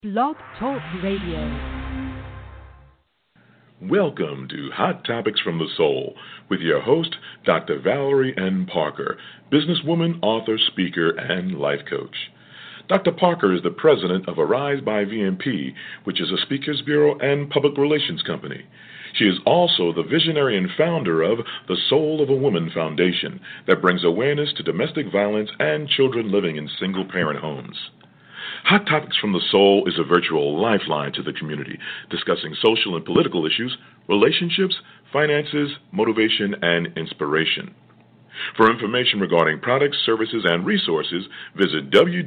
Blog Talk Radio. Welcome to Hot Topics from the Soul with your host, Dr. Valerie N. Parker, businesswoman, author, speaker, and life coach. Dr. Parker is the president of Arise by VMP, which is a speakers bureau and public relations company. She is also the visionary and founder of the Soul of a Woman Foundation that brings awareness to domestic violence and children living in single-parent homes. Hot Topics from the Soul is a virtual lifeline to the community, discussing social and political issues, relationships, finances, motivation, and inspiration. For information regarding products, services, and resources, visit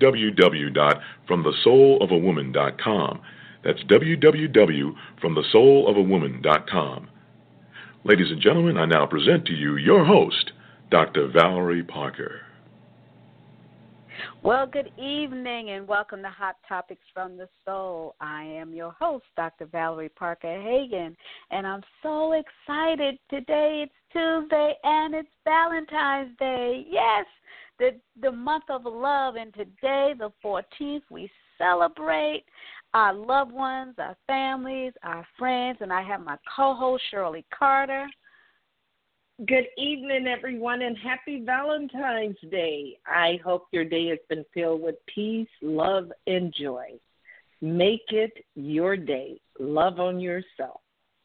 www.fromthesoulofAwoman.com. That's www.fromthesoulofAwoman.com. Ladies and gentlemen, I now present to you your host, Dr. Valerie Parker. Well, good evening and welcome to Hot Topics from the Soul. I am your host, Dr. Valerie Parker Hagan, and I'm so excited. Today it's Tuesday and it's Valentine's Day. Yes, the month of love, and today, the 14th, we celebrate our loved ones, our families, our friends, and I have my co-host, Shirley Carter. Good evening, everyone, and happy Valentine's Day. I hope your day has been filled with peace, love, and joy. Make it your day. Love on yourself.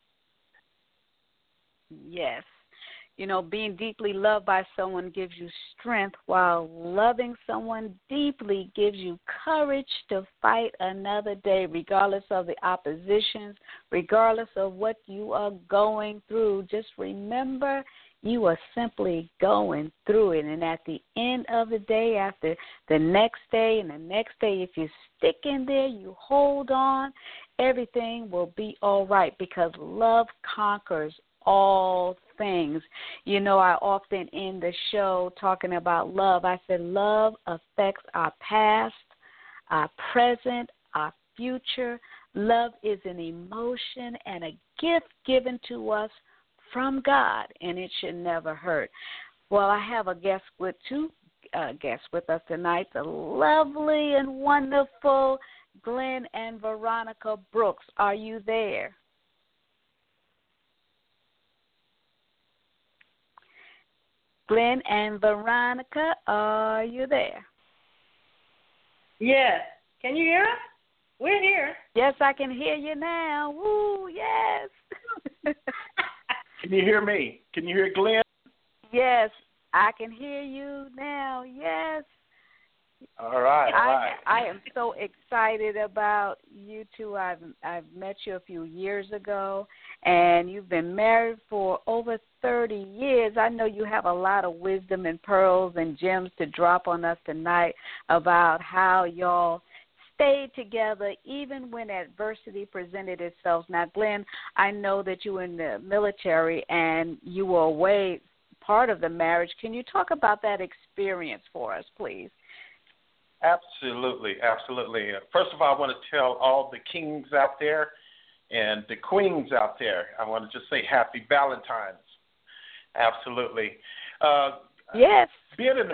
Yes. You know, being deeply loved by someone gives you strength, while loving someone deeply gives you courage to fight another day, regardless of the oppositions, regardless of what you are going through. Just remember, you are simply going through it. And at the end of the day, after the next day and the next day, if you stick in there, you hold on, everything will be all right, because love conquers all things. You know, I often end the show talking about love. I said love affects our past, our present, our future. Love is an emotion and a gift given to us from God, and it should never hurt. Well, I have a guest with two guests with us tonight, the lovely and wonderful Glenn and Veronica Brooks. Are you there? Glenn and Veronica, are you there? Yes. Can you hear us? We're here. Yes, I can hear you now. Woo, yes. Can you hear me? Can you hear Glenn? Yes, I can hear you now. Yes. All right. I am so excited about you two. I've met you a few years ago, and you've been married for over 30 years. I know you have a lot of wisdom and pearls and gems to drop on us tonight about how y'all stayed together even when adversity presented itself. Now, Glenn, I know that you were in the military and you were away part of the marriage. Can you talk about that experience for us, please? Absolutely. First of all, I want to tell all the kings out there and the queens out there, I want to just say happy Valentine's. Absolutely. Yes. Being in the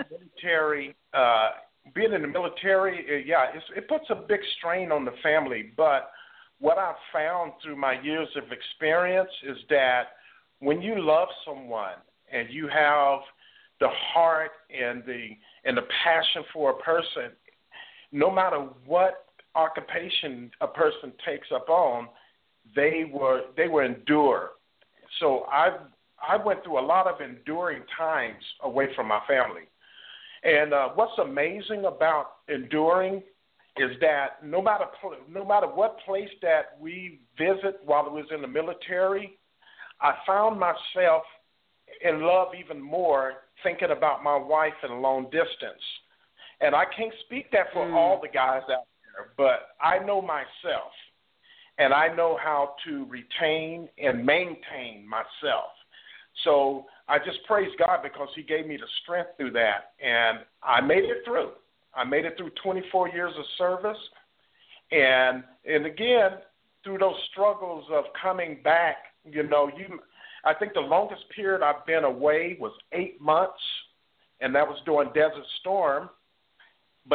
military, it puts a big strain on the family. But what I've found through my years of experience is that when you love someone and you have the heart and the passion for a person, no matter what occupation a person takes up on, they will endure. So I went through a lot of enduring times away from my family. And what's amazing about enduring is that no matter what place that we visit while I was in the military, I found myself in love even more thinking about my wife in long distance. And I can't speak that for all the guys out there, but I know myself, and I know how to retain and maintain myself. So I just praise God because he gave me the strength through that, and I made it through. I made it through 24 years of service, and again, through those struggles of coming back, I think the longest period I've been away was 8 months, and that was during Desert Storm. But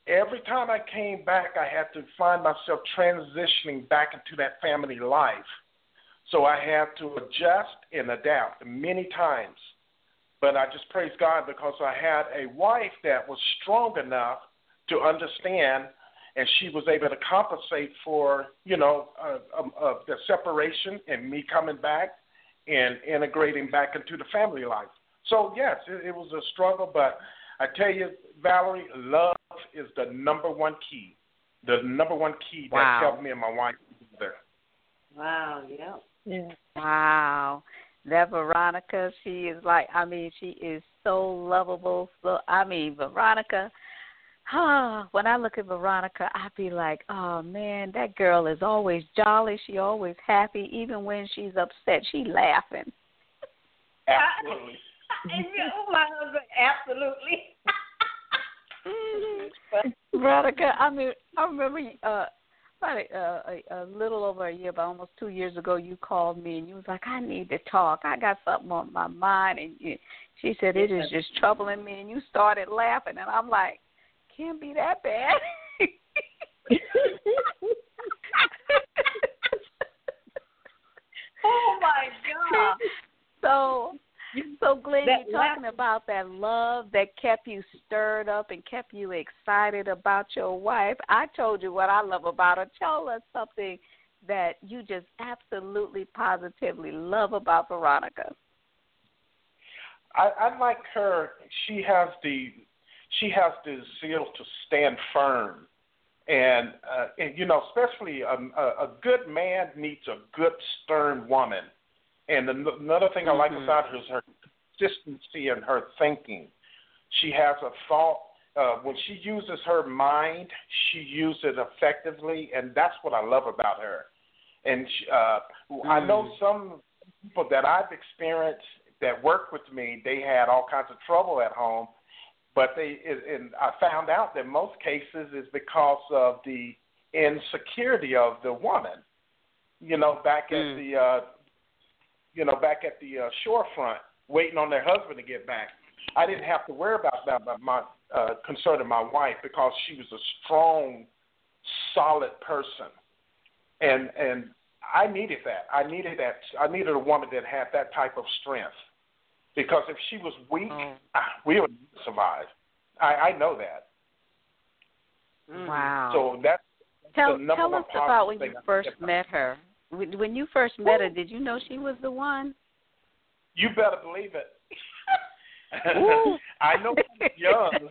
every time I came back, I had to find myself transitioning back into that family life. So I had to adjust and adapt many times. But I just praise God because I had a wife that was strong enough to understand, and she was able to compensate for, the separation and me coming back and integrating back into the family life. So, yes, it was a struggle, but I tell you, Valerie, love is the number one key. The number one key that helped me and my wife there. Wow, yeah. Wow. That Veronica, she is she is so lovable. So, Veronica, when I look at Veronica, I be like, oh, man, that girl is always jolly. She always happy. Even when she's upset, she laughing. Absolutely. My husband, absolutely. Veronica, I remember probably a little over a year, about almost 2 years ago, you called me and you was like, I need to talk. I got something on my mind. And she said, it is just troubling me. And you started laughing. And I'm like, can't be that bad. Oh, my God. So Glenn, you're talking about that love that kept you stirred up and kept you excited about your wife. I told you what I love about her. Tell us something that you just absolutely, positively love about Veronica. I like her. She has the zeal to stand firm, and especially a good man needs a good, stern woman. And another thing I like about her is her consistency in her thinking. She has a thought. When she uses her mind, she uses it effectively, and that's what I love about her. And I know some people that I've experienced that work with me, they had all kinds of trouble at home, but and I found out that most cases is because of the insecurity of the woman. Back at the shorefront, waiting on their husband to get back. I didn't have to worry about that, concerning my wife, because she was a strong, solid person, and I needed that. I needed a woman that had that type of strength, because if she was weak, we wouldn't survive. I know that. Wow. So that's tell the number one us about when thing you first met her. When you first met her, did you know she was the one? You better believe it. I know I was young.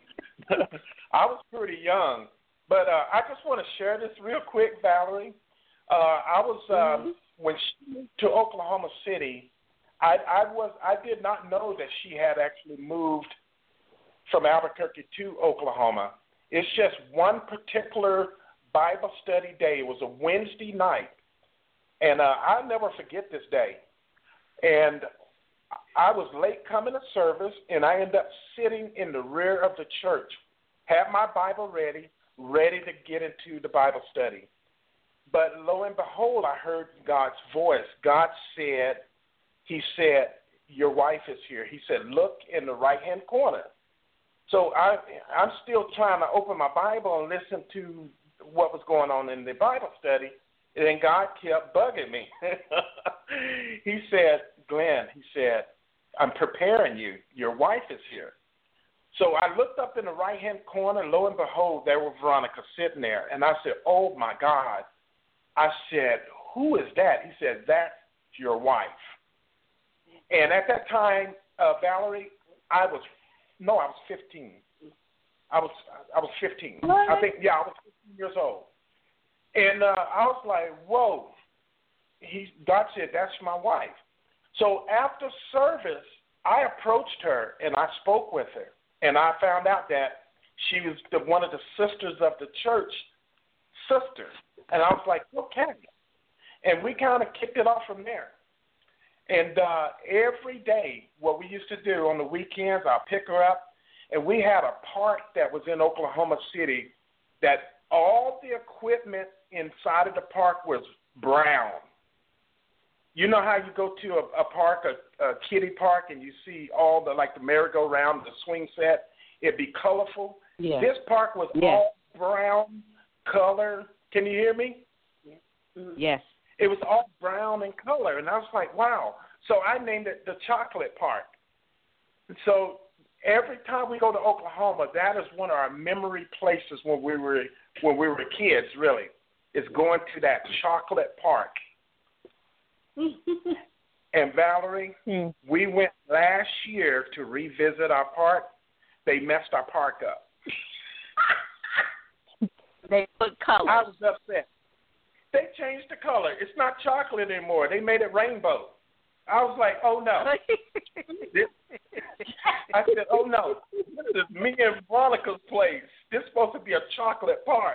I was pretty young. But I just want to share this real quick, Valerie. I was when she moved to Oklahoma City, I did not know that she had actually moved from Albuquerque to Oklahoma. It's just one particular Bible study day. It was a Wednesday night. And I'll never forget this day. And I was late coming to service, and I ended up sitting in the rear of the church, had my Bible ready to get into the Bible study. But lo and behold, I heard God's voice. God said, he said, your wife is here. He said, look in the right-hand corner. So I'm still trying to open my Bible and listen to what was going on in the Bible study. And then God kept bugging me. He said, Glenn, he said, I'm preparing you. Your wife is here. So I looked up in the right-hand corner. Lo and behold, there was Veronica sitting there. And I said, oh, my God. I said, who is that? He said, that's your wife. And at that time, Valerie, I was 15. I was 15. What? I was 15 years old. And I was like, whoa. God said, that's my wife. So after service, I approached her and I spoke with her. And I found out that she was one of the sisters of the church, sisters. And I was like, okay. And we kind of kicked it off from there. And every day, what we used to do on the weekends, I'll pick her up. And we had a park that was in Oklahoma City that all the equipment inside of the park was brown. You know how you go to a park, a kiddie park, and you see all the, like the merry-go-round, the swing set, it'd be colorful. Yeah. This park was all brown color. Can you hear me? Yes. It was all brown in color, and I was like, wow. So I named it the Chocolate Park. And so every time we go to Oklahoma, that is one of our memory places when we were kids, really, is going to that Chocolate Park. And Valerie, we went last year to revisit our park. They messed our park up. They put colors. I was upset. They changed the color. It's not chocolate anymore. They made it rainbow. I was like, oh, no. I said, oh, no. This is me and Veronica's place. This is supposed to be a chocolate park.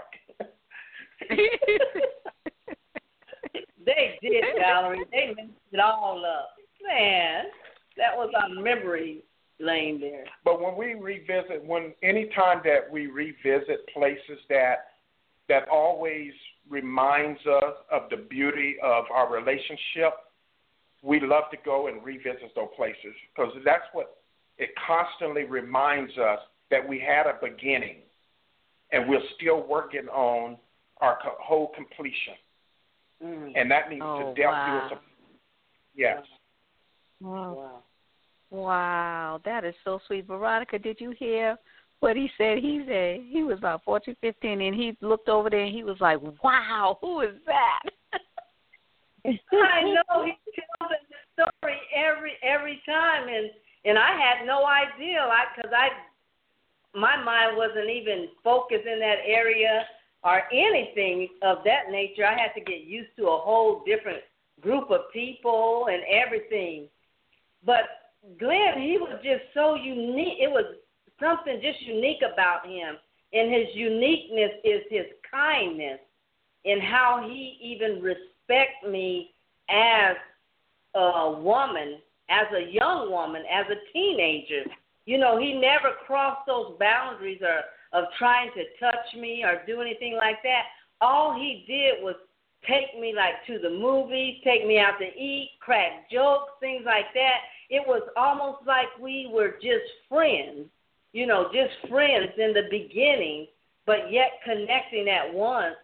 They did, Valerie. They messed it all up. Man, that was our memory lane there. But when we revisit, anytime that we revisit places that always reminds us of the beauty of our relationship, we love to go and revisit those places because that's what it constantly reminds us that we had a beginning and we're still working on our whole completion. And that means to delve through. Yes. Wow, that is so sweet. Veronica, did you hear what he said? He said he was about 14, 15, and he looked over there and he was like, wow, who is that? I know. He tells the story every time, and I had no idea because my mind wasn't even focused in that area or anything of that nature. I had to get used to a whole different group of people and everything. But Glenn, he was just so unique. It was something just unique about him. And his uniqueness is his kindness and how he even respects me as a woman, as a young woman, as a teenager. You know, he never crossed those boundaries of trying to touch me or do anything like that. All he did was take me like to the movies, take me out to eat, crack jokes, things like that. It was almost like we were just friends, you know, just friends in the beginning, but yet connecting as one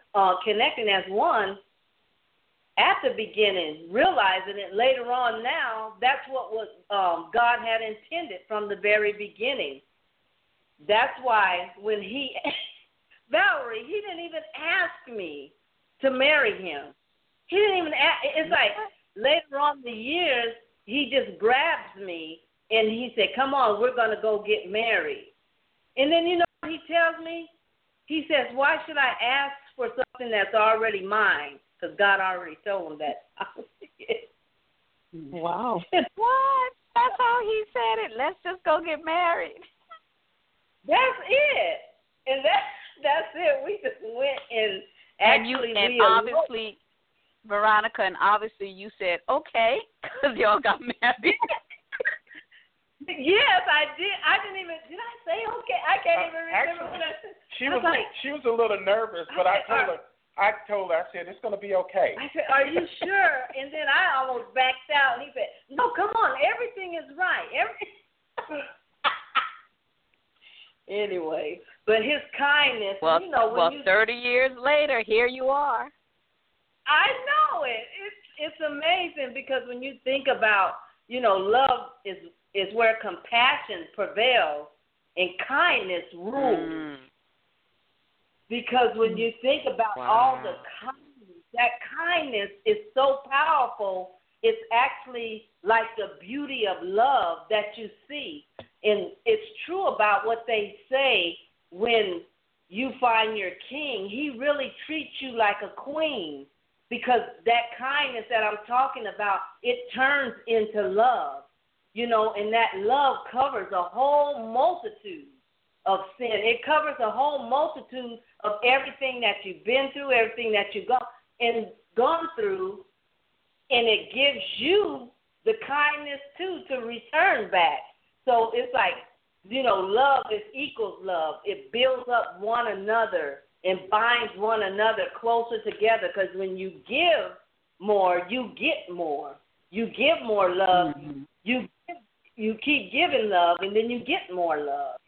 at the beginning, realizing it later on now, that's what was God had intended from the very beginning. That's why when Valerie, he didn't even ask me to marry him. He didn't even ask. It's like later on in the years, he just grabs me and he said, come on, we're going to go get married. And then, you know what he tells me? He says, why should I ask for something that's already mine? Because God already told him that. Wow. What? That's how he said it. Let's just go get married. That's it. And that's it. We just went and actually obviously, Veronica, and obviously you said, okay, because y'all got married. Yes, I did. I didn't even, did I say okay? I can't even remember what I said. She was a little nervous, but I told her, I said, it's going to be okay. I said, are you sure? And then I almost backed out. And he said, no, come on. Everything is right. Anyway, but his kindness, well, you know. Well, 30 years later, here you are. I know it. It's amazing because when you think about, you know, love is where compassion prevails and kindness rules. Because when you think about all the kindness, that kindness is so powerful. It's actually like the beauty of love that you see. And it's true about what they say when you find your king. He really treats you like a queen because that kindness that I'm talking about, it turns into love. You know, and that love covers a whole multitude of sin. It covers a whole multitude of everything that you've been through, everything that you've gone through, and it gives you the kindness, too, to return back. So it's like, you know, love equals love. It builds up one another and binds one another closer together because when you give more, you get more. You give more love. You keep giving love, and then you get more love.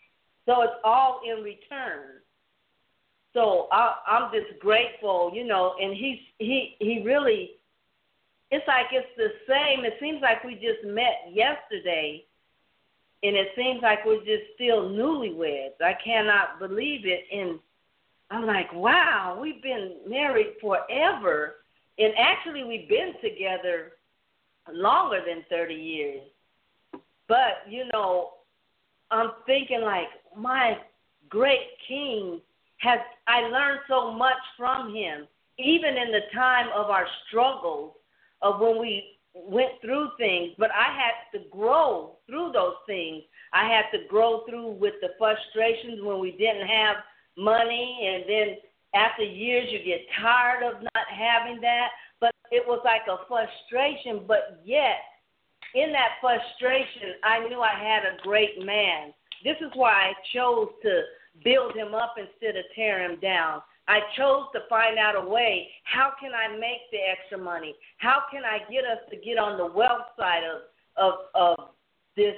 So it's all in return. So I'm just grateful, you know, and he really, it's like it's the same. It seems like we just met yesterday, and it seems like we're just still newlyweds. I cannot believe it. And I'm like, wow, we've been married forever. And actually we've been together longer than 30 years. But, you know, I'm thinking like my great king I learned so much from him, even in the time of our struggles, of when we went through things. But I had to grow through those things. I had to grow through with the frustrations when we didn't have money, and then after years you get tired of not having that. But it was like a frustration, but yet in that frustration, I knew I had a great man. This is why I chose to build him up instead of tear him down. I chose to find out a way, how can I make the extra money? How can I get us to get on the wealth side of this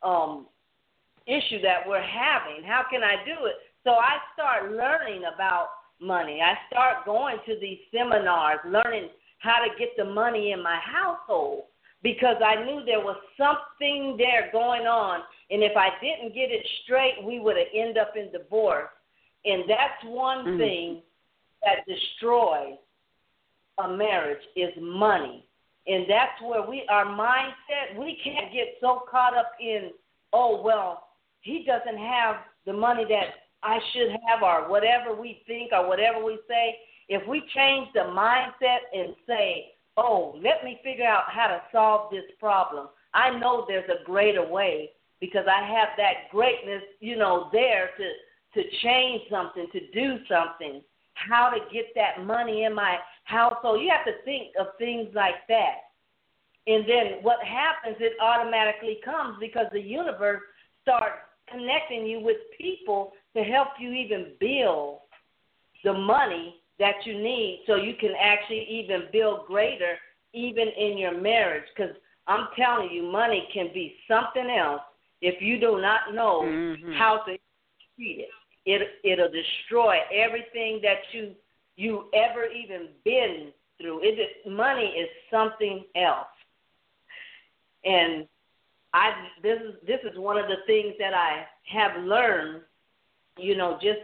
issue that we're having? How can I do it? So I start learning about money. I start going to these seminars, learning how to get the money in my household, because I knew there was something there going on, and if I didn't get it straight, we would have ended up in divorce. And that's one thing that destroys a marriage is money. And that's where our mindset, we can't get so caught up in, oh, well, he doesn't have the money that I should have, or whatever we think or whatever we say. If we change the mindset and say, oh, let me figure out how to solve this problem, I know there's a greater way, because I have that greatness, you know, there to change something, to do something, how to get that money in my household. You have to think of things like that. And then what happens, it automatically comes, because the universe starts connecting you with people to help you even build the money that you need, so you can actually even build greater even in your marriage. Because I'm telling you, money can be something else if you do not know how to treat it. It'll destroy everything that you ever even been through. Money is something else. And this is one of the things that I have learned, you know, just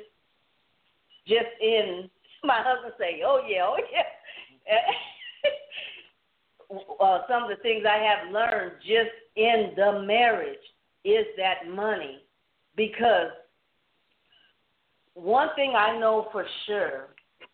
in my husband say, oh yeah. Some of the things I have learned just in the marriage is that money. Because one thing I know for sure,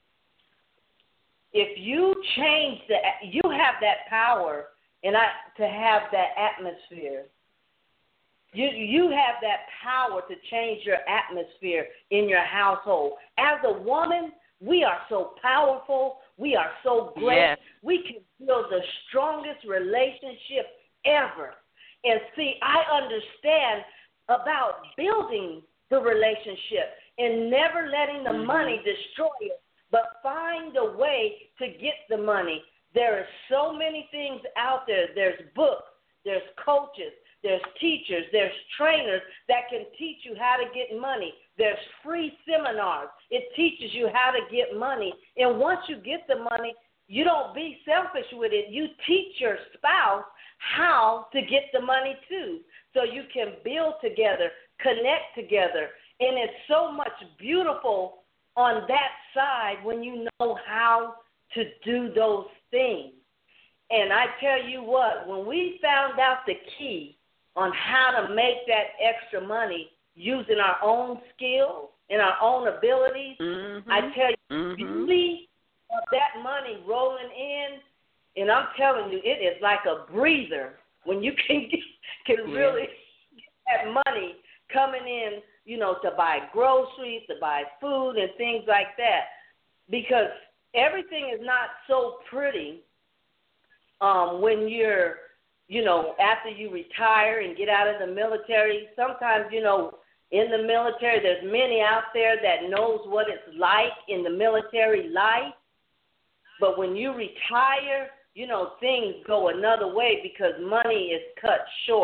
if you change you have that power to have that atmosphere. You have that power to change your atmosphere in your household. As a woman, we are so powerful. We are so great. Yes. We can build the strongest relationship ever. And see, I understand about building the relationship and never letting the money destroy it, but find a way to get the money. There are so many things out there. There's books, there's coaches, there's teachers, there's trainers that can teach you how to get money. There's free seminars. It teaches you how to get money. And once you get the money, you don't be selfish with it. You teach your spouse how to get the money too, so you can build together, connect together. And it's so much beautiful on that side when you know how to do those things. And I tell you what, when we found out the key on how to make that extra money using our own skills and our own abilities, I tell you, you see that money rolling in, and I'm telling you, it is like a breather when you can really get that money coming in, you know, to buy groceries, to buy food and things like that, because everything is not so pretty when you're, you know, after you retire and get out of the military. Sometimes, you know, in the military, there's many out there that knows what it's like in the military life. But when you retire, you know, things go another way because money is cut short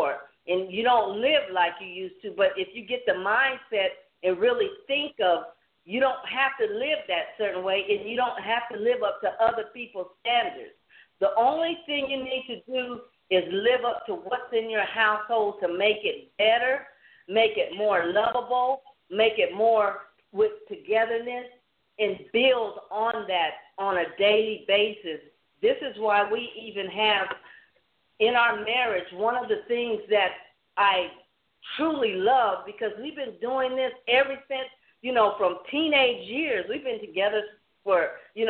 and you don't live like you used to. But if you get the mindset and really think of, you don't have to live that certain way, and you don't have to live up to other people's standards. The only thing you need to do is live up to what's in your household to make it better, make it more lovable, make it more with togetherness, and build on that on a daily basis. This is why we even have in our marriage one of the things that I truly love, because we've been doing this ever since, from teenage years. We've been together for,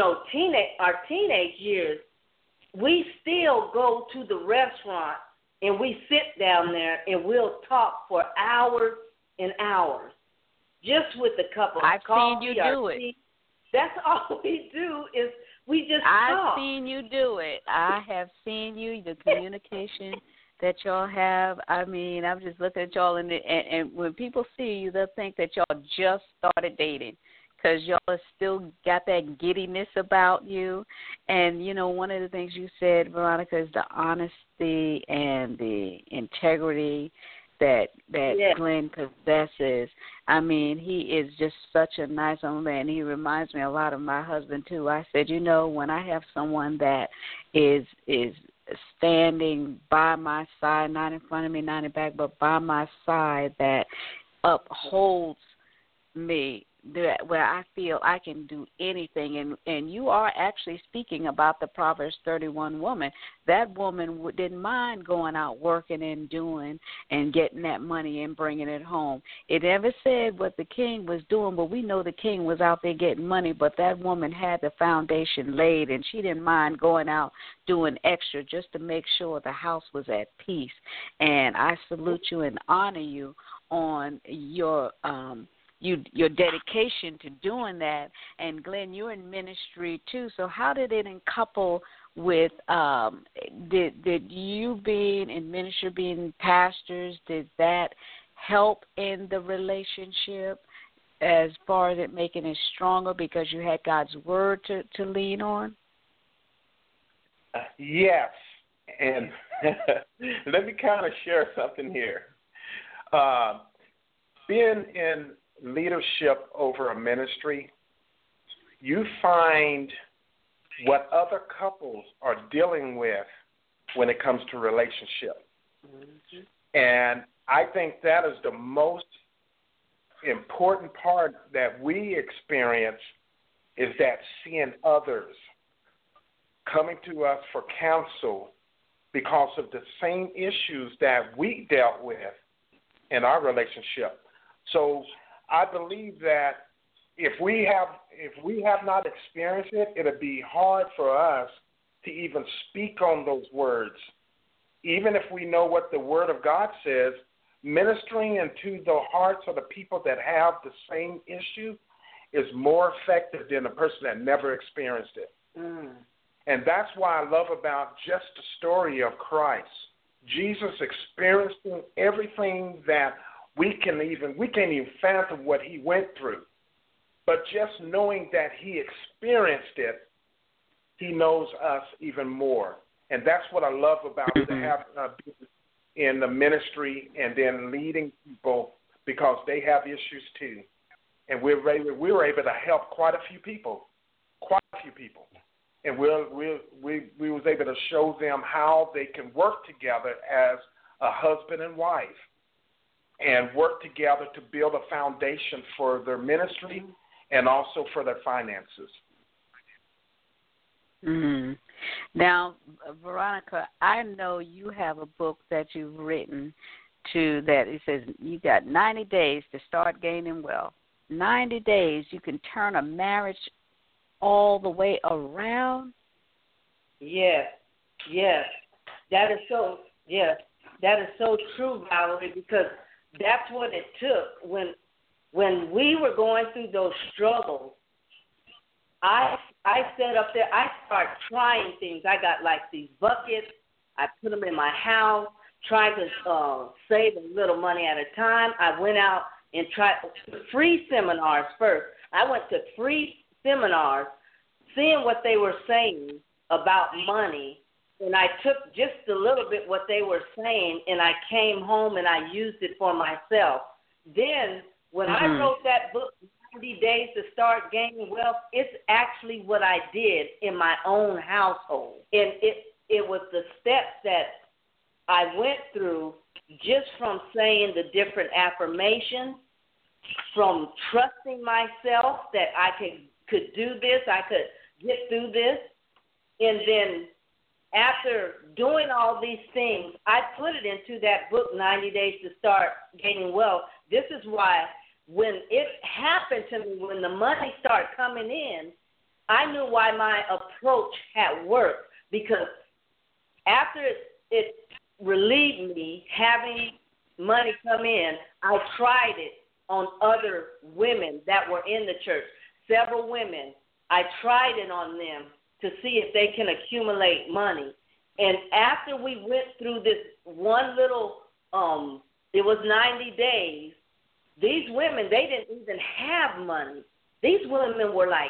our teenage years. We still go to the restaurant and we sit down there and we'll talk for hours and hours, just with a cup of I've coffee. seen you do it. That's all we do is we just talk. I've seen you do it. I have seen you, the communication that y'all have. I mean, I'm just looking at y'all, and when people see you, they'll think that y'all just started dating, because y'all have still got that giddiness about you. And, one of the things you said, Veronica, is the honesty and the integrity that Glenn possesses. I mean, he is just such a nice young man. He reminds me a lot of my husband, too. I said, when I have someone that is standing by my side, not in front of me, not in back, but by my side, that upholds me, where I feel I can do anything. And you are actually speaking about the Proverbs 31 woman. That woman didn't mind going out working and doing and getting that money and bringing it home. It never said what the king was doing, but we know the king was out there getting money, but that woman had the foundation laid, and she didn't mind going out doing extra just to make sure the house was at peace. And I salute you and honor you on your your dedication to doing that. And Glenn, you're in ministry too, so how did it couple with did you being in ministry, being pastors, did that help in the relationship as far as it making it stronger because you had God's word to lean on? Yes, and let me kind of share something here. Being in leadership over a ministry, you find what other couples are dealing with when it comes to relationship. Mm-hmm. And I think that is the most important part that we experience, is that seeing others coming to us for counsel because of the same issues that we dealt with in our relationship. So I believe that if we have not experienced it, it'll be hard for us to even speak on those words. Even if we know what the Word of God says, ministering into the hearts of the people that have the same issue is more effective than a person that never experienced it. Mm. And that's why I love about just the story of Christ. Jesus experiencing everything that we can't even fathom what he went through. But just knowing that he experienced it, he knows us even more. And that's what I love about to have in the ministry and then leading people, because they have issues too. And we were able to help quite a few people. And we was able to show them how they can work together as a husband and wife, and work together to build a foundation for their ministry and also for their finances. Mm-hmm. Now, Veronica, I know you have a book that you've written that it says you got 90 days to start gaining wealth. 90 days, you can turn a marriage all the way around. Yes. That is so true, Valerie, because that's what it took. When we were going through those struggles, I sat up there, I started trying things. I got like these buckets. I put them in my house, tried to save a little money at a time. I went out and tried free seminars first. I went to free seminars, seeing what they were saying about money, and I took just a little bit what they were saying, and I came home and I used it for myself. Then when I wrote that book, 90 Days to Start Gaining Wealth, it's actually what I did in my own household. And it was the steps that I went through just from saying the different affirmations, from trusting myself that I could do this, I could get through this. And then after doing all these things, I put it into that book, 90 Days to Start Gaining Wealth. This is why when it happened to me, when the money started coming in, I knew why my approach had worked, because after it relieved me having money come in, I tried it on other women that were in the church. Several women, I tried it on them to see if they can accumulate money. And after we went through this one little, it was 90 days, these women, they didn't even have money. These women were like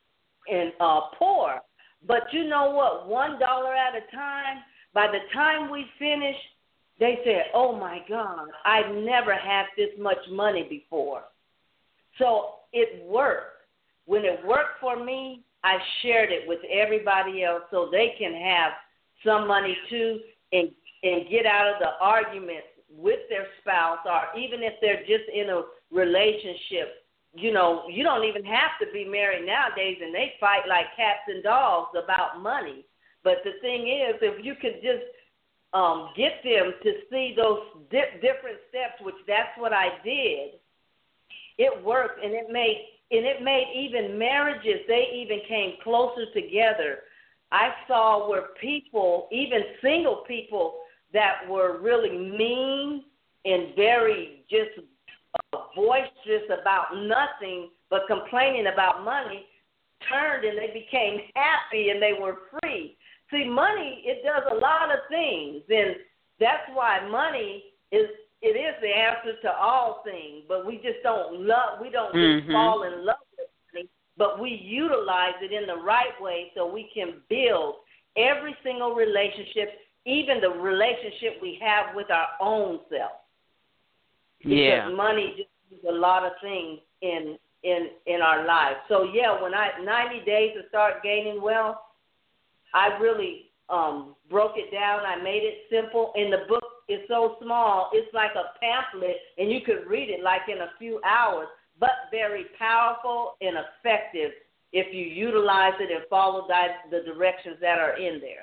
poor. But you know what? $1 at a time, by the time we finished, they said, oh, my God, I've never had this much money before. So it worked. When it worked for me, I shared it with everybody else so they can have some money too and get out of the arguments with their spouse, or even if they're just in a relationship. You know, you don't even have to be married nowadays, and they fight like cats and dogs about money. But the thing is, if you could just get them to see those different steps, which that's what I did, it worked, and it made even marriages, they even came closer together. I saw where people, even single people that were really mean and very just boisterous about nothing but complaining about money, turned and they became happy and they were free. See, money, it does a lot of things, and that's why money is the answer to all things. But we just don't just fall in love with money, but we utilize it in the right way so we can build every single relationship, even the relationship we have with our own self. Because money just does a lot of things in our lives. So when 90 days to start gaining wealth, I really broke it down. I made it simple. And the book is so small, it's like a pamphlet, and you could read it like in a few hours, but very powerful and effective if you utilize it and follow the directions that are in there.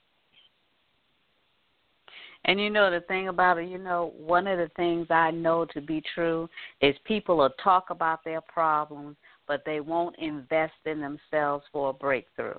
And you know, the thing about it, one of the things I know to be true is people will talk about their problems, but they won't invest in themselves for a breakthrough.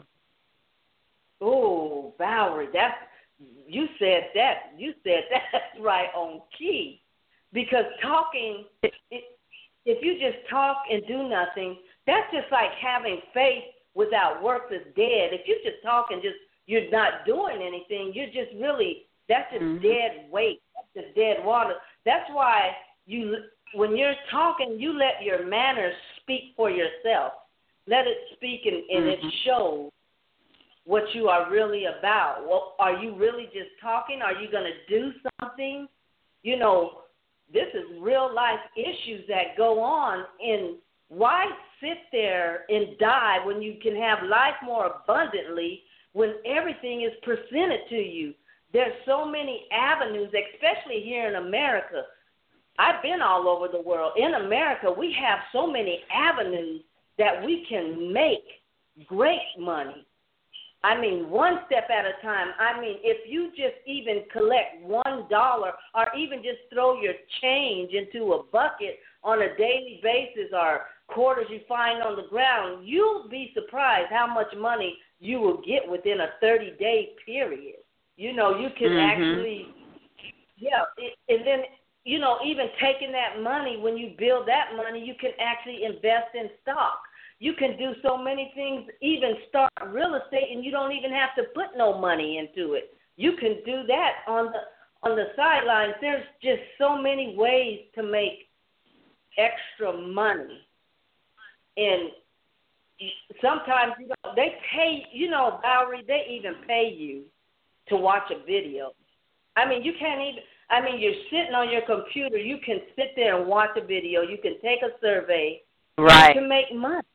Oh, Valerie, you said that right on key. Because talking, if you just talk and do nothing, that's just like having faith without works is dead. If you just talk and you're not doing anything, you're just really, that's just dead weight. That's just dead water. That's why when you're talking, you let your manners speak for yourself. Let it speak and it shows what you are really about. Well, are you really just talking? Are you going to do something? This is real life issues that go on, and why sit there and die when you can have life more abundantly when everything is presented to you? There's so many avenues, especially here in America. I've been all over the world. In America, we have so many avenues that we can make great money. I mean, one step at a time. I mean, if you just even collect $1 or even just throw your change into a bucket on a daily basis or quarters you find on the ground, you'll be surprised how much money you will get within a 30-day period. You can actually, and then, even taking that money, when you build that money, you can actually invest in stock. You can do so many things, even start real estate, and you don't even have to put no money into it. You can do that on the sidelines. There's just so many ways to make extra money. And sometimes, they pay, Valerie, they even pay you to watch a video. I mean, you can't even. I mean, you're sitting on your computer. You can sit there and watch a video. You can take a survey. Right. You can make money.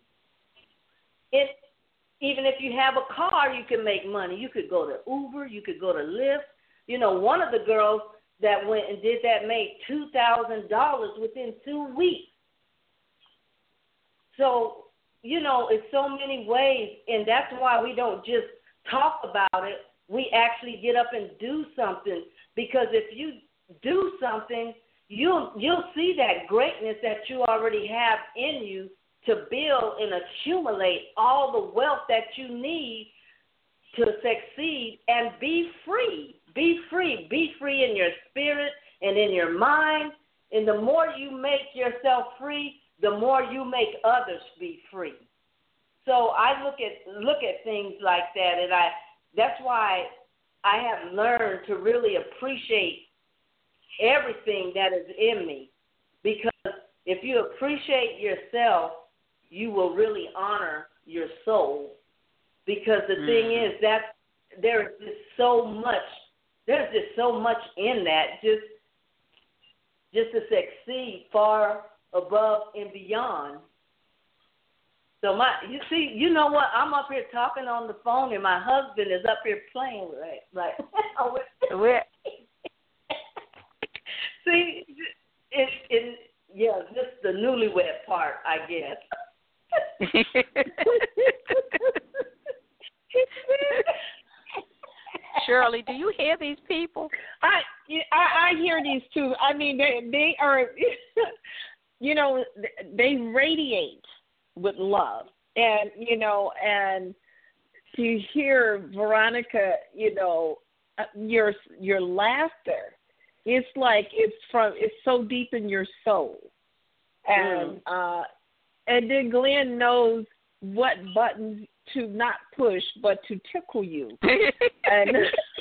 Even if you have a car, you can make money. You could go to Uber. You could go to Lyft. You know, one of the girls that went and did that made $2,000 within 2 weeks. So, you know, it's so many ways, and that's why we don't just talk about it. We actually get up and do something, because if you do something, you'll see that greatness that you already have in you to build and accumulate all the wealth that you need to succeed and be free. Be free. Be free in your spirit and in your mind. And the more you make yourself free, the more you make others be free. So I look at things like that, and that's why I have learned to really appreciate everything that is in me. Because if you appreciate yourself, you will really honor your soul. Because the thing is that there's just so much in that just to succeed far above and beyond. So you know what? I'm up here talking on the phone, and my husband is up here playing like. See, just the newlywed part, I guess. Shirley, do you hear these people? I hear these too. I mean, they are, you know, they radiate with love, and you know, and to hear Veronica, you know, your laughter, it's like it's so deep in your soul, and then Glenn knows what buttons to not push, but to tickle you, and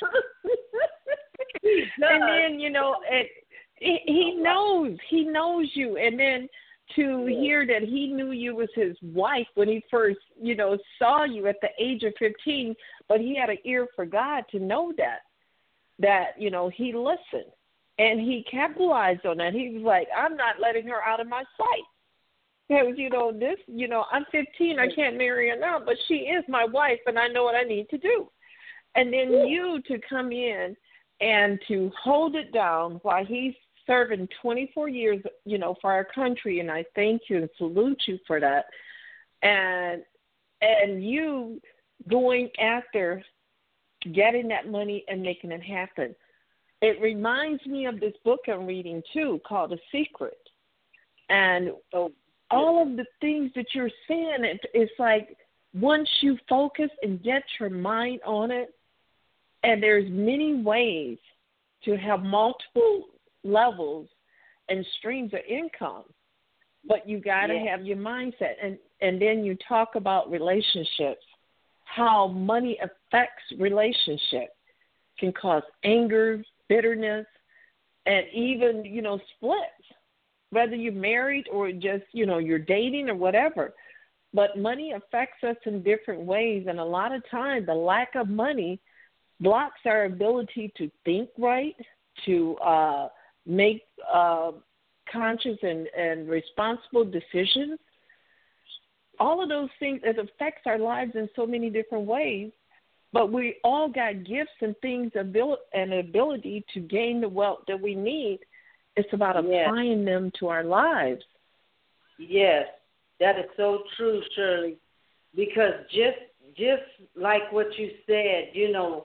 then you know, he knows you, and then to hear that he knew you as his wife when he first, you know, saw you at the age of 15, but he had an ear for God to know that you know, he listened and he capitalized on that. He was like, I'm not letting her out of my sight. Because, you know, I'm 15, I can't marry her now, but she is my wife, and I know what I need to do. And then you to come in and to hold it down while he's serving 24 years, you know, for our country, and I thank you and salute you for that. And you going after getting that money and making it happen. It reminds me of this book I'm reading, too, called The Secret. And all of the things that you're saying, it's like once you focus and get your mind on it, and there's many ways to have multiple levels and streams of income, but you got to have your mindset. And then you talk about relationships, how money affects relationships, can cause anger, bitterness, and even, you know, splits, whether you're married or just, you know, you're dating or whatever. But money affects us in different ways, and a lot of times the lack of money blocks our ability to think right, to make conscious and responsible decisions. All of those things, it affects our lives in so many different ways, but we all got gifts and things and ability to gain the wealth that we need. It's about applying them to our lives. Yes, that is so true, Shirley, because just like what you said, you know,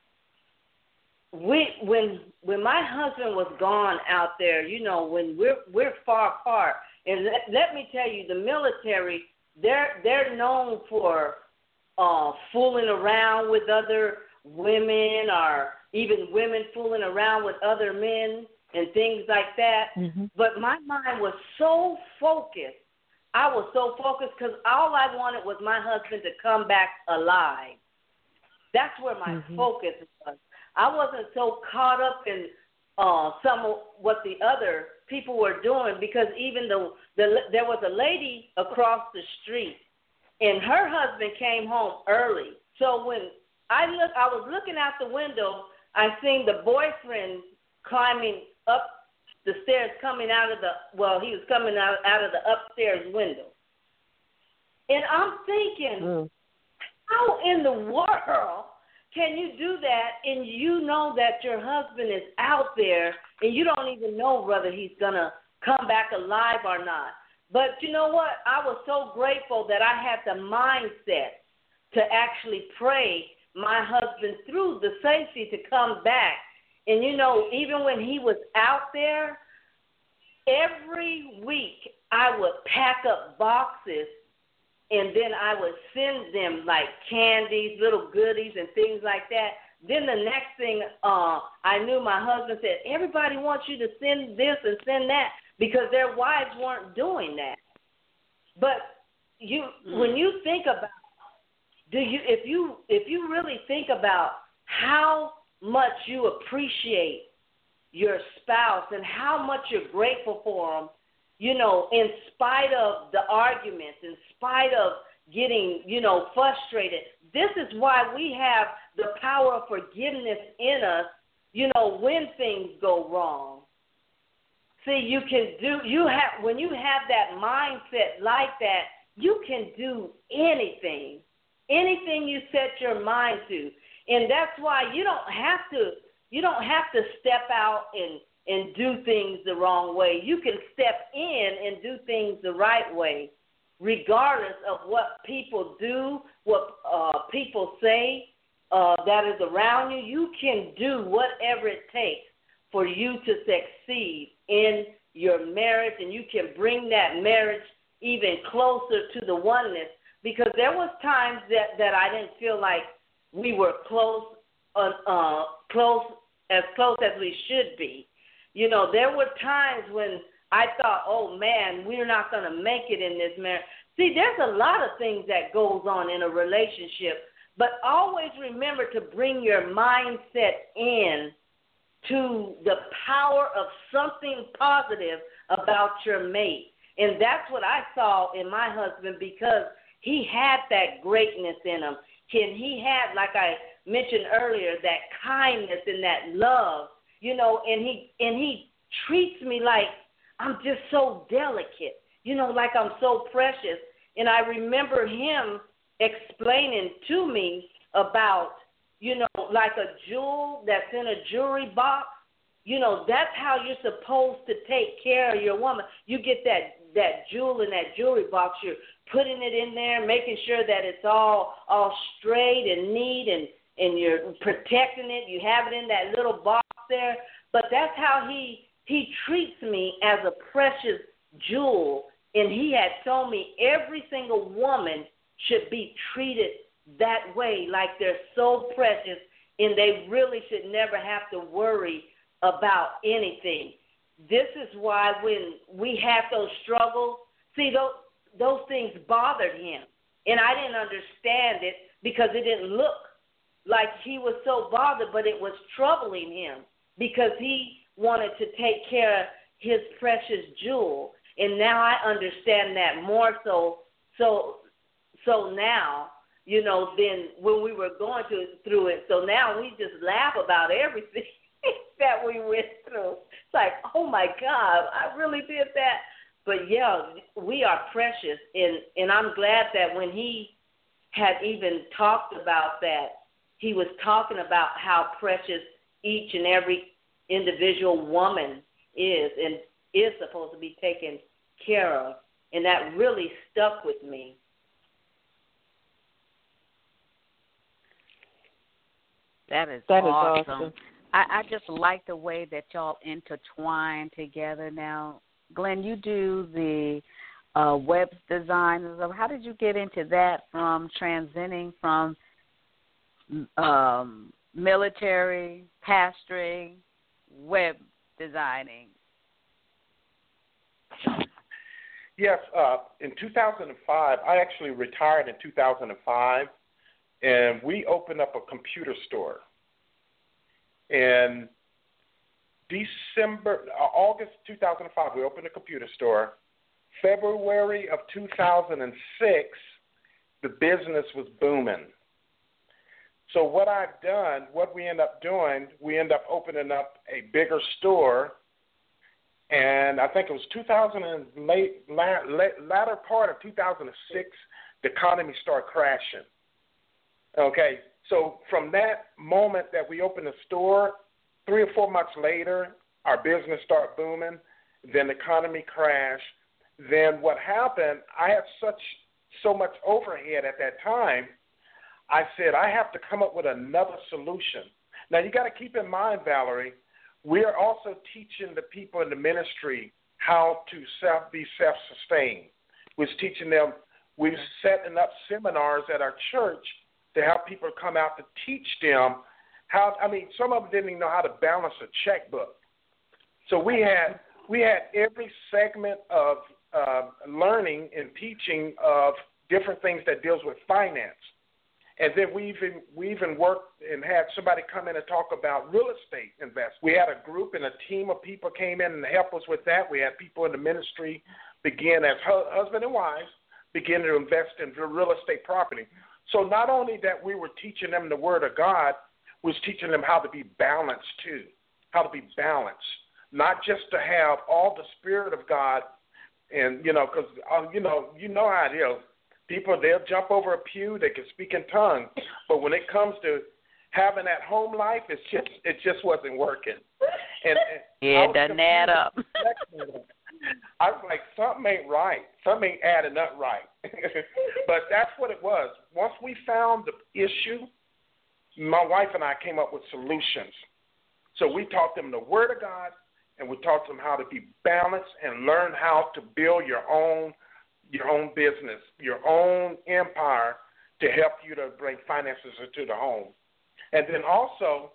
when my husband was gone out there, you know, when we're far apart, and let me tell you, the military, they're known for fooling around with other women, or even women fooling around with other men and things like that. Mm-hmm. But my mind was so focused. I was so focused because all I wanted was my husband to come back alive. That's where my focus was. I wasn't so caught up in some of what the other people were doing, because even there was a lady across the street, and her husband came home early. So when I was looking out the window. I seen the boyfriend climbing up the stairs, coming out of he was coming out of the upstairs window. And I'm thinking, how in the world can you do that and you know that your husband is out there and you don't even know whether he's going to come back alive or not? But you know what? I was so grateful that I had the mindset to actually pray my husband through the safety to come back. And, you know, even when he was out there, every week I would pack up boxes and then I would send them like candies, little goodies and things like that. Then the next thing I knew, my husband said, everybody wants you to send this and send that because their wives weren't doing that. But when you think about, if you really think about how much you appreciate your spouse and how much you're grateful for them, you know, in spite of the arguments, in spite of getting, you know, frustrated. This is why we have the power of forgiveness in us, you know, when things go wrong. See, when you have that mindset like that, you can do anything you set your mind to. And that's why you don't have to step out and do things the wrong way. You can step in and do things the right way, regardless of what people do, what people say that is around you. You can do whatever it takes for you to succeed in your marriage, and you can bring that marriage even closer to the oneness. Because there was times that I didn't feel like we were close as we should be. You know, there were times when I thought, oh, man, we're not going to make it in this marriage. See, there's a lot of things that goes on in a relationship, but always remember to bring your mindset in to the power of something positive about your mate. And that's what I saw in my husband, because he had that greatness in him. And he had, like I mentioned earlier, that kindness and that love, you know, and he treats me like I'm just so delicate, you know, like I'm so precious. And I remember him explaining to me about, you know, like a jewel that's in a jewelry box. You know, that's how you're supposed to take care of your woman. You get that jewel in that jewelry box, you're putting it in there, making sure that it's all straight and neat, and you're protecting it. You have it in that little box there. But that's how he treats me, as a precious jewel. And he had told me every single woman should be treated that way, like they're so precious, and they really should never have to worry about anything. This is why when we have those struggles, see, those things bothered him. And I didn't understand it because it didn't look like he was so bothered, but it was troubling him because he wanted to take care of his precious jewel. And now I understand that more so now, you know, than when we were going through it. So now we just laugh about everything that we went through. It's like, oh, my God, I really did that. But, yeah, we are precious. And I'm glad that when he had even talked about that, he was talking about how precious each and every individual woman is and is supposed to be taken care of. And that really stuck with me. That is awesome. I just like the way that y'all intertwine together. Now, Glenn, you do the web design. How did you get into that, from transitioning from military, pastoring, web designing? Yes, in 2005, I actually retired in 2005, and we opened up a computer store. In August 2005, we opened a computer store. February of 2006, the business was booming. So what I've done, what we end up doing, we end up opening up a bigger store. And I think it was latter part of 2006, the economy started crashing. Okay, so from that moment that we opened the store, 3 or 4 months later, our business started booming. Then the economy crashed. Then what happened, I had so much overhead at that time, I said I have to come up with another solution. Now, you got to keep in mind, Valerie, we are also teaching the people in the ministry how to be self-sustained. We're teaching them, we're setting up seminars at our church to have people come out to teach them how, some of them didn't even know how to balance a checkbook. So we had every segment of learning and teaching of different things that deals with finance. And then we even worked and had somebody come in and talk about real estate investment. We had a group and a team of people came in and helped us with that. We had people in the ministry begin as husband and wives begin to invest in real estate property. So not only that we were teaching them the Word of God, we was teaching them how to be balanced too, how to be balanced, not just to have all the Spirit of God, and because how it is. People, they'll jump over a pew, they can speak in tongues, but when it comes to having that home life, it just wasn't working. And it doesn't add up. I was like, something ain't right. Something ain't adding up right. But that's what it was. Once we found the issue, my wife and I came up with solutions. So we taught them the Word of God, and we taught them how to be balanced and learn how to build your own business, your own empire to help you to bring finances into the home. And then also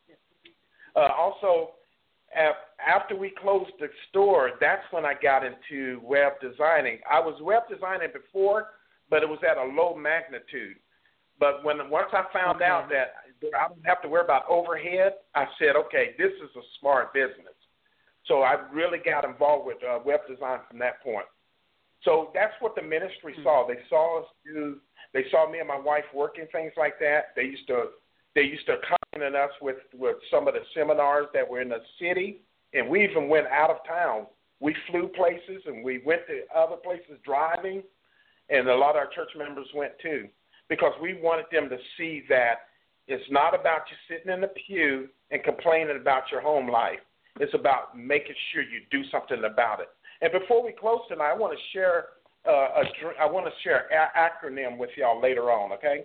after we closed the store, that's when I got into web designing. I was web designing before, but it was at a low magnitude. But once I found out that I don't have to worry about overhead, I said, okay, this is a smart business. So I really got involved with web design from that point. So that's what the ministry saw. They saw me and my wife working things like that. They used to accompany us with some of the seminars that were in the city, and we even went out of town. We flew places, and we went to other places driving, and a lot of our church members went too, because we wanted them to see that it's not about you sitting in the pew and complaining about your home life. It's about making sure you do something about it. And before we close tonight, I want to share an acronym with y'all later on, okay?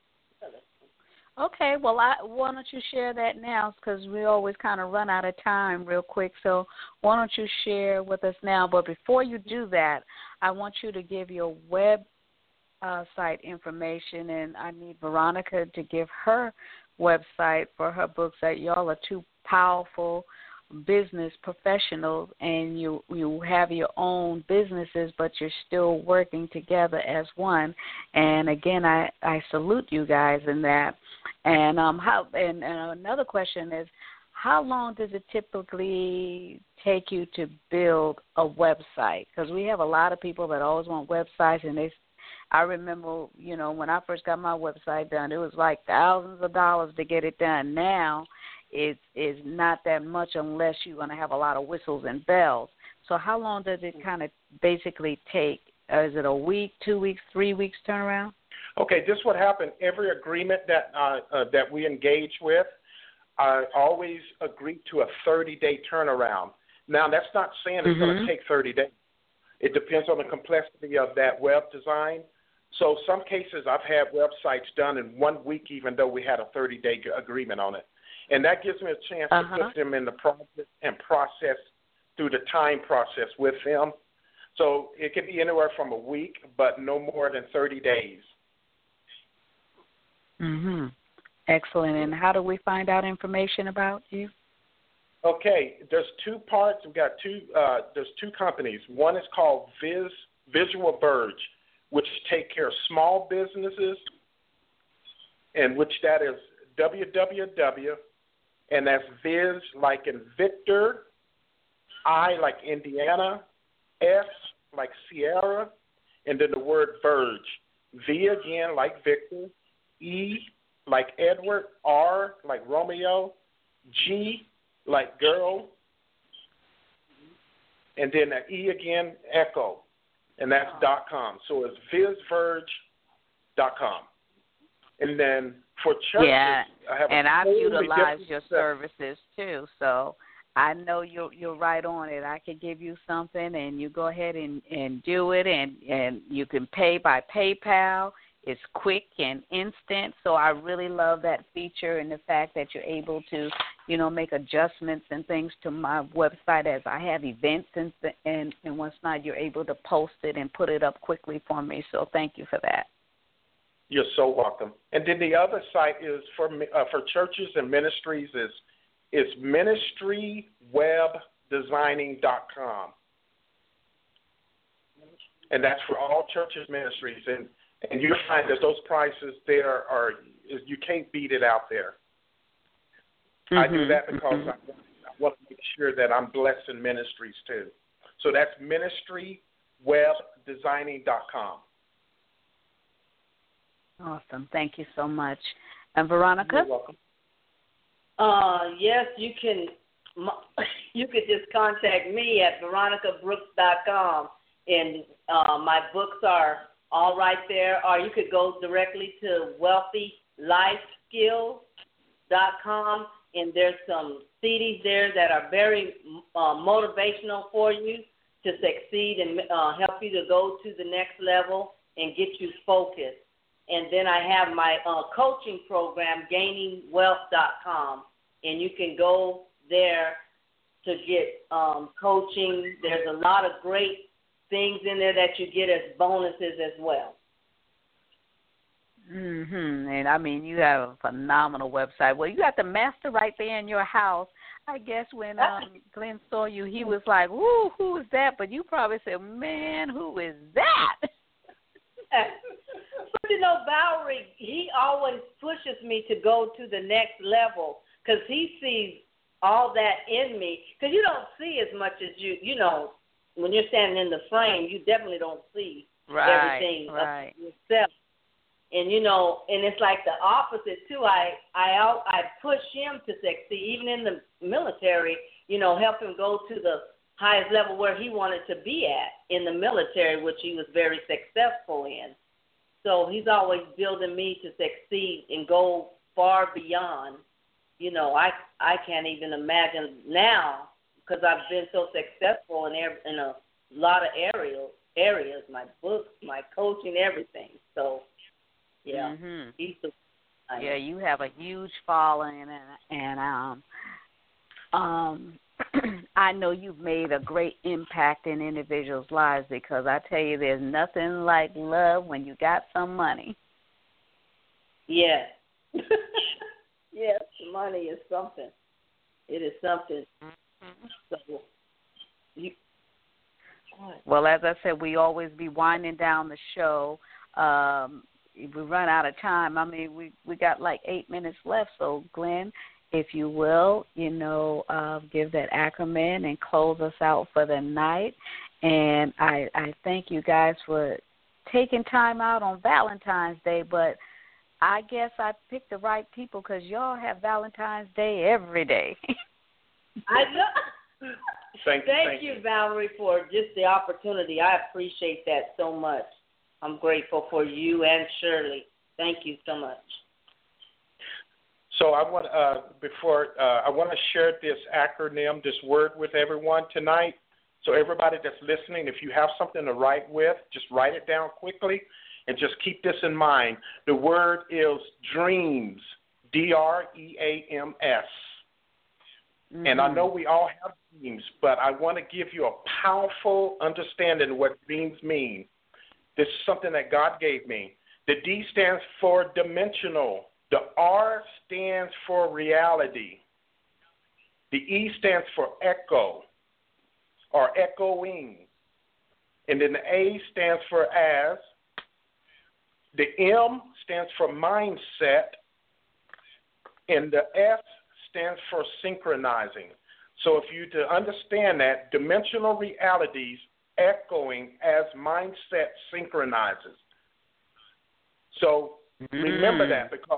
Okay, well, why don't you share that now, because we always kind of run out of time real quick. So why don't you share with us now? But before you do that, I want you to give your web site information, and I need Veronica to give her website for her books. That y'all are two powerful business professionals, and you have your own businesses, but you're still working together as one. And again, I salute you guys in that. And and another question is, how long does it typically take you to build a website? Because we have a lot of people that always want websites, and I remember, when I first got my website done, it was like thousands of dollars to get it done. Now it is not that much unless you're going to have a lot of whistles and bells. So how long does it kind of basically take? Is it a week, 2 weeks, 3 weeks turnaround? Okay, this is what happened. Every agreement that we engage with, I always agree to a 30-day turnaround. Now, that's not saying it's going to take 30 days. It depends on the complexity of that web design. So some cases I've had websites done in 1 week, even though we had a 30-day agreement on it. And that gives me a chance to put them in the process and process through the time process with them. So it could be anywhere from a week, but no more than 30 days. Excellent. And how do we find out information about you? Okay, there's two parts. We've got there's two companies. One is called Visual Verge, which take care of small businesses, and which that is www, and that's Viz like in Victor, I like Indiana, S like Sierra, and then the word Verge. V again like Victor, E like Edward, R like Romeo, G like girl, and then an E again, Echo, and that's .com. So it's VizVerge.com. And then for churches, I have I've totally utilized your set. services too, so I know you're right on it. I can give you something, and you go ahead and do it, and you can pay by PayPal. It's quick and instant, so I really love that feature and the fact that you're able to, make adjustments and things to my website as I have events and once not, you're able to post it and put it up quickly for me. So thank you for that. You're so welcome. And then the other site is for churches and ministries is ministrywebdesigning.com, and that's for all churches, ministries, and you'll find that those prices there you can't beat it out there. Mm-hmm. I do that because I want to make sure that I'm blessing ministries too. So that's ministrywebdesigning.com. Awesome. Thank you so much. And Veronica? You're welcome. Yes, you can. You could just contact me at veronicabrooks.com, and my books are all right there. Or you could go directly to wealthylifeskills.com, and there's some CDs there that are very motivational for you to succeed and help you to go to the next level and get you focused. And then I have my coaching program, gainingwealth.com, and you can go there to get coaching. There's a lot of great things in there that you get as bonuses as well. And I mean, you have a phenomenal website. Well, you got the master right there in your house. I guess when Glenn saw you, he was like, "Ooh, who is that?" But you probably said, "Man, who is that?" But Valerie, he always pushes me to go to the next level because he sees all that in me. Because you don't see as much as when you're standing in the frame, you definitely don't see everything of yourself. And and it's like the opposite too. I push him to succeed, even in the military. Help him go to the highest level where he wanted to be at in the military, which he was very successful in. So he's always building me to succeed and go far beyond. I can't even imagine now because I've been so successful in a lot of areas, my books, my coaching, everything. So, yeah, he's the. Yeah, you have a huge following, and I know you've made a great impact in individuals' lives because I tell you, there's nothing like love when you got some money. Yeah. Yes, money is something. It is something. So, well, as I said, we always be winding down the show. We run out of time. I mean, we got like 8 minutes left. So, Glenn, if you will, give that acronym and close us out for the night. And I thank you guys for taking time out on Valentine's Day, but I guess I picked the right people because y'all have Valentine's Day every day. I know. Thank you, Valerie, for just the opportunity. I appreciate that so much. I'm grateful for you and Shirley. Thank you so much. So I want to share this acronym, this word with everyone tonight. So everybody that's listening, if you have something to write with, just write it down quickly and just keep this in mind. The word is dreams, DREAMS. And I know we all have dreams, but I want to give you a powerful understanding of what dreams mean. This is something that God gave me. The D stands for dimensional. The R stands for reality. The E stands for echo or echoing. And then the A stands for as. The M stands for mindset. And the S stands for synchronizing. So if you to understand that, dimensional realities echoing as mindset synchronizes. So remember that because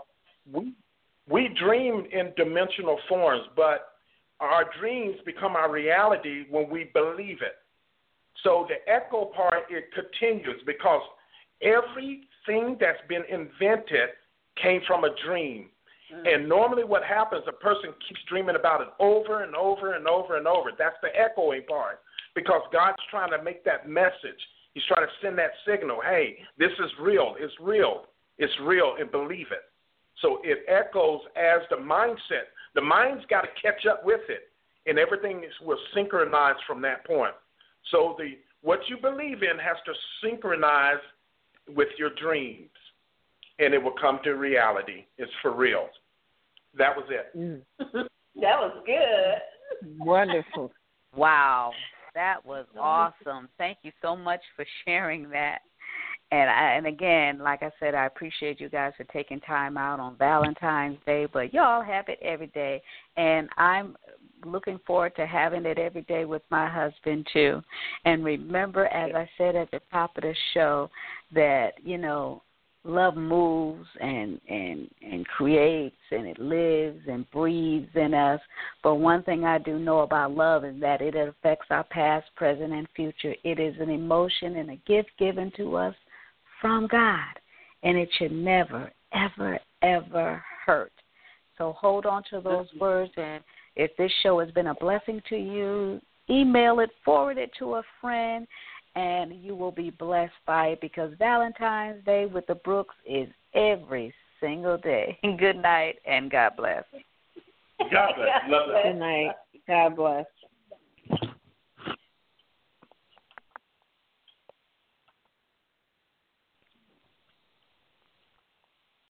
we dream in dimensional forms, but our dreams become our reality when we believe it. So the echo part, it continues because everything that's been invented came from a dream. And normally what happens, a person keeps dreaming about it over and over and over and over. That's the echoing part because God's trying to make that message. He's trying to send that signal, hey, this is real. It's real. It's real, and believe it. So it echoes as the mindset. The mind's got to catch up with it, and everything will synchronize from that point. So what you believe in has to synchronize with your dreams, and it will come to reality. It's for real. That was it. That was good. Wonderful. Wow, that was awesome. Thank you so much for sharing that. And again, like I said, I appreciate you guys for taking time out on Valentine's Day, but y'all have it every day. And I'm looking forward to having it every day with my husband, too. And remember, as I said at the top of the show, that, you know, love moves and creates, and it lives and breathes in us. But one thing I do know about love is that it affects our past, present, and future. It is an emotion and a gift given to us from God, and it should never, ever, ever hurt. So hold on to those words, and if this show has been a blessing to you, email it, forward it to a friend, and you will be blessed by it because Valentine's Day with the Brooks is every single day. Good night, and God bless. God bless. Love that. Good night. God bless.